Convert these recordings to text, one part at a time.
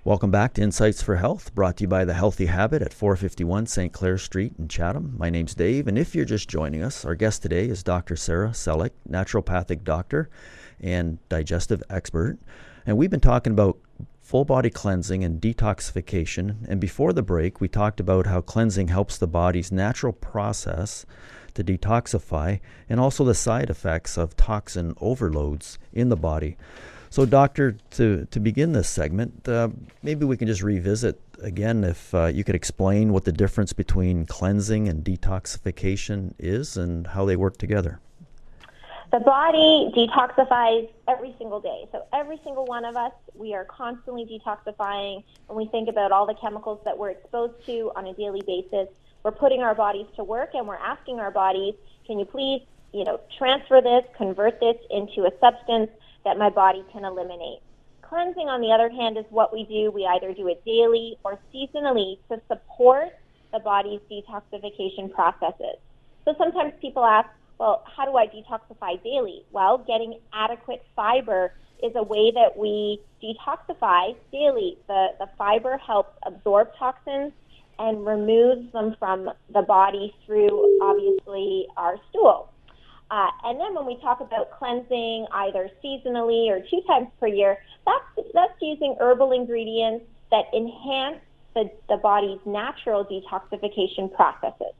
Welcome back to Insights for Health, brought to you by The Healthy Habit at 451 St. Clair Street in Chatham. My name's Dave, and if you're just joining us, our guest today is Dr. Sarah Selleck, naturopathic doctor and digestive expert. And we've been talking about full body cleansing and detoxification. And before the break, we talked about how cleansing helps the body's natural process to detoxify and also the side effects of toxin overloads in the body. So, Doctor, to begin this segment, maybe we can just revisit again if you could explain what the difference between cleansing and detoxification is and how they work together. The body detoxifies every single day. So every single one of us, we are constantly detoxifying. When we think about all the chemicals that we're exposed to on a daily basis, we're putting our bodies to work and we're asking our bodies, can you please, transfer this, convert this into a substance that my body can eliminate. Cleansing, on the other hand, is what we do. We either do it daily or seasonally to support the body's detoxification processes. So sometimes people ask, well, how do I detoxify daily? Well, getting adequate fiber is a way that we detoxify daily. The fiber helps absorb toxins and removes them from the body through, obviously, our stool. And then when we talk about cleansing either seasonally or 2 times per year, that's using herbal ingredients that enhance the body's natural detoxification processes.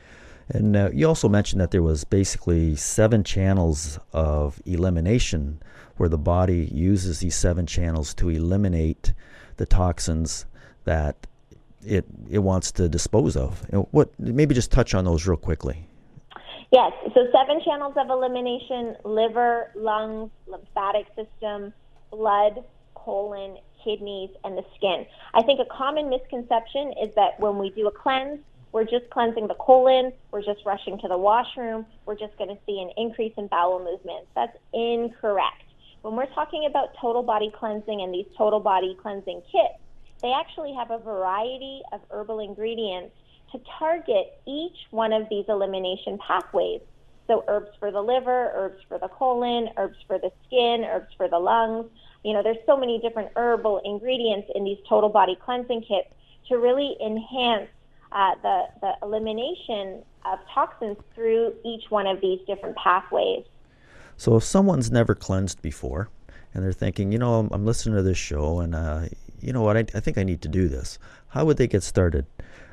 And you also mentioned that there was basically 7 channels of elimination where the body uses these 7 channels to eliminate the toxins that it wants to dispose of. Maybe just touch on those real quickly. Yes, so 7 channels of elimination: liver, lungs, lymphatic system, blood, colon, kidneys, and the skin. I think a common misconception is that when we do a cleanse, we're just cleansing the colon, we're just rushing to the washroom, we're just going to see an increase in bowel movements. That's incorrect. When we're talking about total body cleansing and these total body cleansing kits, they actually have a variety of herbal ingredients to target each one of these elimination pathways. So herbs for the liver, herbs for the colon, herbs for the skin, herbs for the lungs. There's so many different herbal ingredients in these total body cleansing kits to really enhance the elimination of toxins through each one of these different pathways. So if someone's never cleansed before and they're thinking, I'm listening to this show and you know what, I think I need to do this, how would they get started?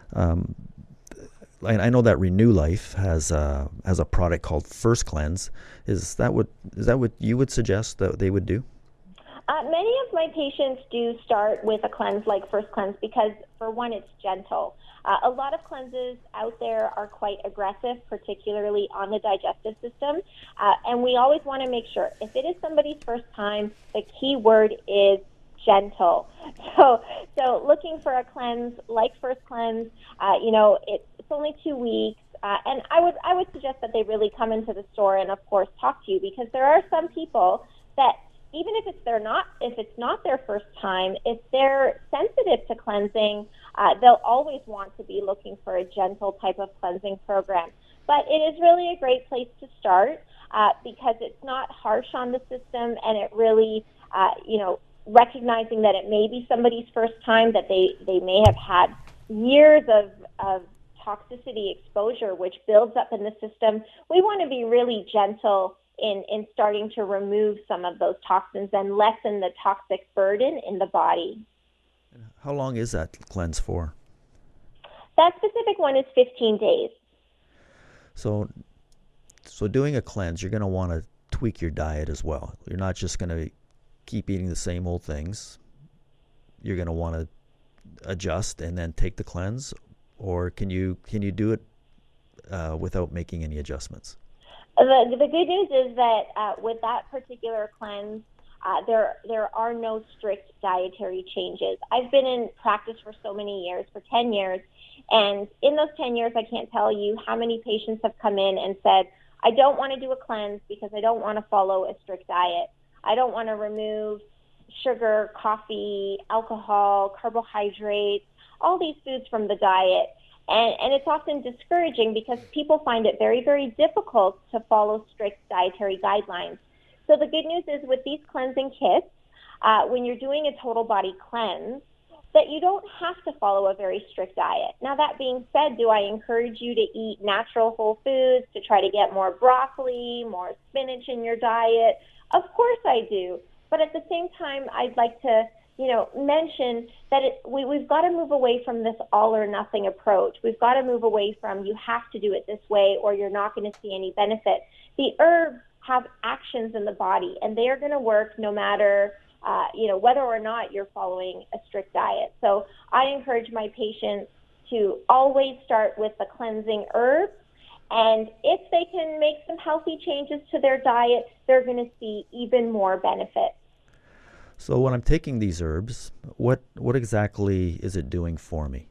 I know that Renew Life has a product called First Cleanse. Is that what you would suggest that they would do? Many of my patients do start with a cleanse like First Cleanse because, for one, it's gentle. A lot of cleanses out there are quite aggressive, particularly on the digestive system, and we always want to make sure, if it is somebody's first time, the key word is gentle. So looking for a cleanse like First Cleanse, it's only 2 weeks, and I would suggest that they really come into the store and, of course, talk to you, because there are some people that, even if it's not their first time, if they're sensitive to cleansing, they'll always want to be looking for a gentle type of cleansing program. But it is really a great place to start because it's not harsh on the system, and it really, recognizing that it may be somebody's first time, that they may have had years of toxicity exposure, which builds up in the system. We want to be really gentle in starting to remove some of those toxins and lessen the toxic burden in the body. How long is that cleanse for? That specific one is 15 days. So doing a cleanse, you're going to want to tweak your diet as well. You're not just going to keep eating the same old things. You're going to want to adjust and then take the cleanse, or can you do it without making any adjustments? The good news is that with that particular cleanse, there are no strict dietary changes. I've been in practice for so many years, for 10 years, and in those 10 years, I can't tell you how many patients have come in and said, I don't want to do a cleanse because I don't want to follow a strict diet. I don't want to remove sugar, coffee, alcohol, carbohydrates, all these foods from the diet. And it's often discouraging because people find it very, very difficult to follow strict dietary guidelines. So the good news is with these cleansing kits, when you're doing a total body cleanse, that you don't have to follow a very strict diet. Now, that being said, do I encourage you to eat natural whole foods, to try to get more broccoli, more spinach in your diet? Of course I do. But at the same time, I'd like to, mention that we've got to move away from this all or nothing approach. We've got to move away from you have to do it this way or you're not going to see any benefit. The herbs have actions in the body, and they are going to work no matter whether or not you're following a strict diet. So I encourage my patients to always start with the cleansing herbs. And if they can make some healthy changes to their diet, they're going to see even more benefit. So when I'm taking these herbs, what exactly is it doing for me?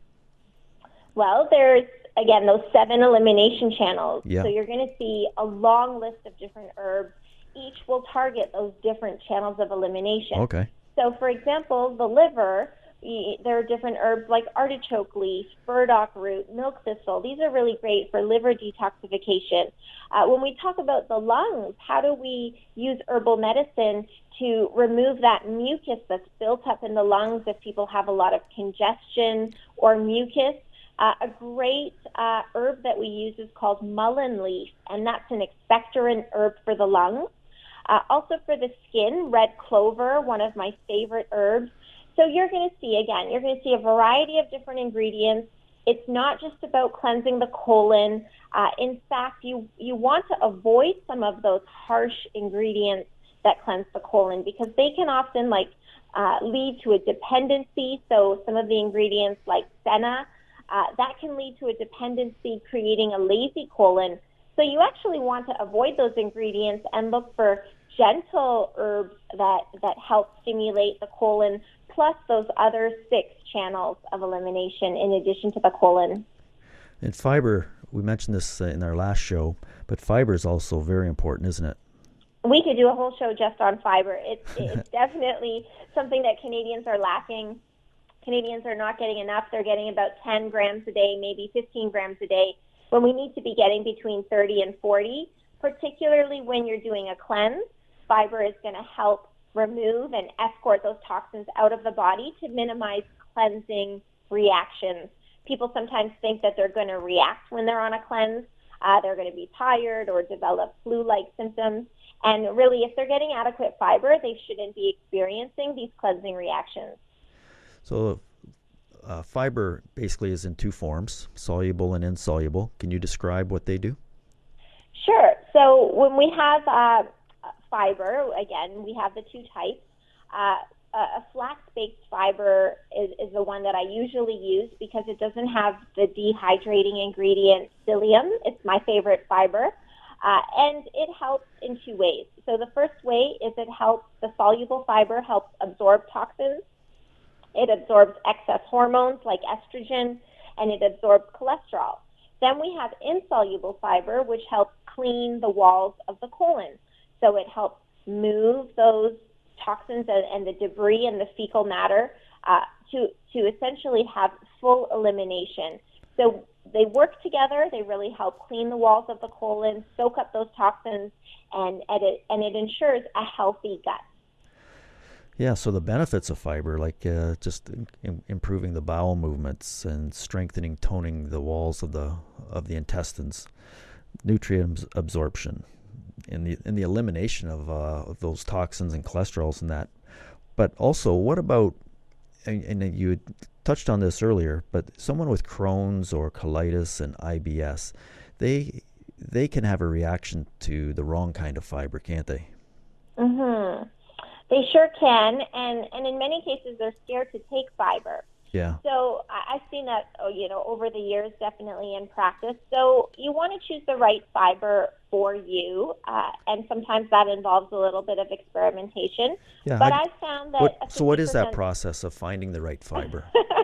Well, there's, again, those 7 elimination channels. Yeah. So you're going to see a long list of different herbs. Each will target those different channels of elimination. Okay. So, for example, the liver, there are different herbs like artichoke leaf, burdock root, milk thistle. These are really great for liver detoxification. When we talk about the lungs, how do we use herbal medicine to remove that mucus that's built up in the lungs if people have a lot of congestion or mucus? A great herb that we use is called mullein leaf, and that's an expectorant herb for the lungs. Also for the skin, red clover, one of my favorite herbs. So you're going to see a variety of different ingredients. It's not just about cleansing the colon. In fact, you want to avoid some of those harsh ingredients that cleanse the colon because they can often lead to a dependency. So some of the ingredients like senna, that can lead to a dependency, creating a lazy colon. So you actually want to avoid those ingredients and look for gentle herbs that help stimulate the colon, plus those other 6 channels of elimination in addition to the colon. And fiber, we mentioned this in our last show, but fiber is also very important, isn't it? We could do a whole show just on fiber. It's definitely something that Canadians are lacking. Canadians are not getting enough. They're getting about 10 grams a day, maybe 15 grams a day, when we need to be getting between 30 and 40, particularly when you're doing a cleanse. Fiber is going to help remove and escort those toxins out of the body to minimize cleansing reactions. People sometimes think that they're going to react when they're on a cleanse. They're going to be tired or develop flu-like symptoms. And really, if they're getting adequate fiber, they shouldn't be experiencing these cleansing reactions. So fiber basically is in 2 forms, soluble and insoluble. Can you describe what they do? Sure. So when we have fiber, again, we have the 2 types. A flax-based fiber is the one that I usually use because it doesn't have the dehydrating ingredient psyllium. It's my favorite fiber. And it helps in 2 ways. So the first way is the soluble fiber helps absorb toxins. It absorbs excess hormones like estrogen, and it absorbs cholesterol. Then we have insoluble fiber, which helps clean the walls of the colon. So it helps move those toxins and the debris and the fecal matter to essentially have full elimination. So they work together. They really help clean the walls of the colon, soak up those toxins, and it ensures a healthy gut. Yeah, so the benefits of fiber, like just improving the bowel movements and strengthening, toning the walls of the intestines, nutrient absorption, in the elimination of those toxins and cholesterols and that. But also, what about, and you had touched on this earlier, but someone with Crohn's or colitis and IBS, they can have a reaction to the wrong kind of fiber, can't they? Mm-hmm. They sure can, and in many cases they're scared to take fiber. Yeah. So I've seen that, over the years, definitely in practice. So you want to choose the right fiber for you, and sometimes that involves a little bit of experimentation. Yeah. But I've found that. So what is that process of finding the right fiber?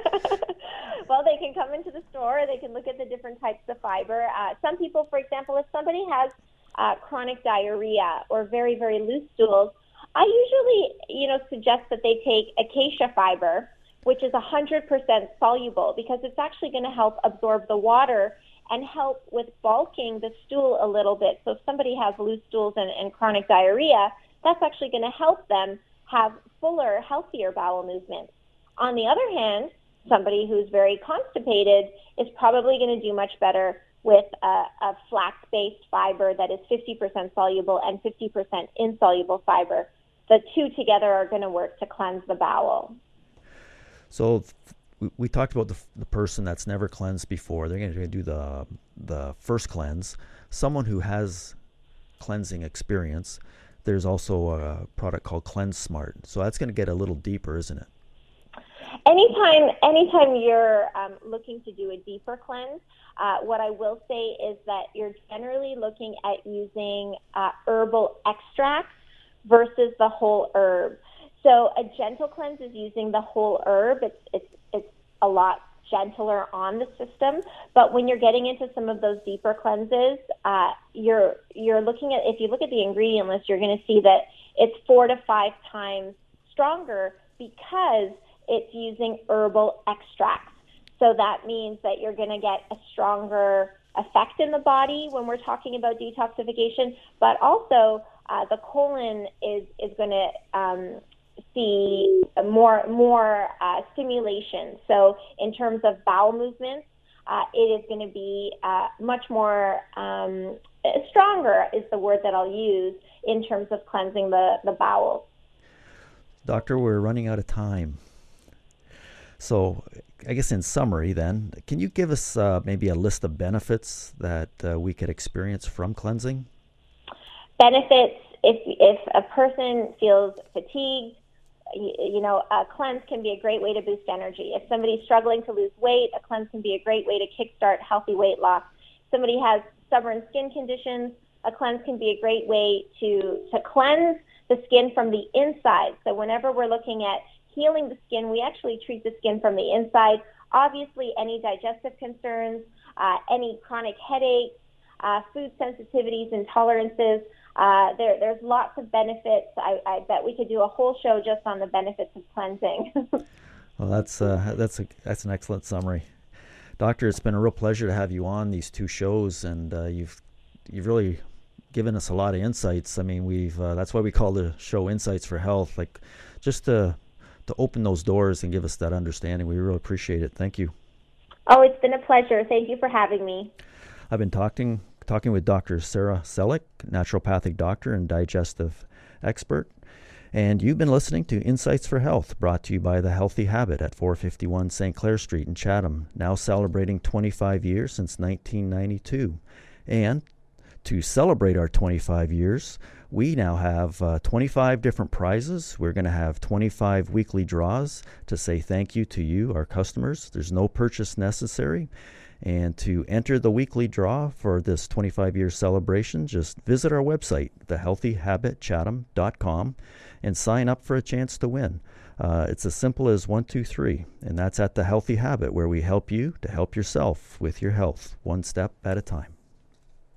Well, they can come into the store. They can look at the different types of fiber. Some people, for example, if somebody has chronic diarrhea or very, very loose stools, I usually, suggest that they take acacia fiber, which is 100% soluble, because it's actually going to help absorb the water and help with bulking the stool a little bit. So if somebody has loose stools and chronic diarrhea, that's actually going to help them have fuller, healthier bowel movements. On the other hand, somebody who's very constipated is probably going to do much better with a flax-based fiber that is 50% soluble and 50% insoluble fiber. The two together are going to work to cleanse the bowel. So we talked about the person that's never cleansed before. They're going to do the first cleanse. Someone who has cleansing experience, there's also a product called Cleanse Smart. So that's going to get a little deeper, isn't it? Anytime you're looking to do a deeper cleanse, what I will say is that you're generally looking at using herbal extracts versus the whole herb. So a gentle cleanse is using the whole herb. It's a lot gentler on the system. But when you're getting into some of those deeper cleanses, you're looking at, if you look at the ingredient list, you're going to see that it's 4 to 5 times stronger because it's using herbal extracts. So that means that you're going to get a stronger effect in the body when we're talking about detoxification, but also the colon is going to see more stimulation. So in terms of bowel movements, it is going to be much more stronger is the word that I'll use in terms of cleansing the bowels. Doctor, we're running out of time. So I guess in summary then, can you give us maybe a list of benefits that we could experience from cleansing? Benefits, if a person feels fatigued, a cleanse can be a great way to boost energy. If somebody's struggling to lose weight, a cleanse can be a great way to kickstart healthy weight loss. Somebody has stubborn skin conditions, a cleanse can be a great way to cleanse the skin from the inside. So whenever we're looking at healing the skin, we actually treat the skin from the inside. Obviously, any digestive concerns, any chronic headaches, food sensitivities, intolerances, there's lots of benefits. I bet we could do a whole show just on the benefits of cleansing. Well, that's an excellent summary. Doctor, it's been a real pleasure to have you on these 2 shows, and you've really given us a lot of insights. I mean, that's why we call the show Insights for Health, like just to open those doors and give us that understanding. We really appreciate it. Thank you. Oh, it's been a pleasure. Thank you for having me. I've been talking with Dr. Sarah Selleck, naturopathic doctor and digestive expert. And you've been listening to Insights for Health, brought to you by The Healthy Habit at 451 St. Clair Street in Chatham, now celebrating 25 years since 1992. And to celebrate our 25 years, we now have 25 different prizes. We're going to have 25 weekly draws to say thank you to you, our customers. There's no purchase necessary. And to enter the weekly draw for this 25-year celebration, just visit our website, thehealthyhabitchatham.com, and sign up for a chance to win. It's as simple as 1, 2, 3, and that's at The Healthy Habit, where we help you to help yourself with your health, one step at a time.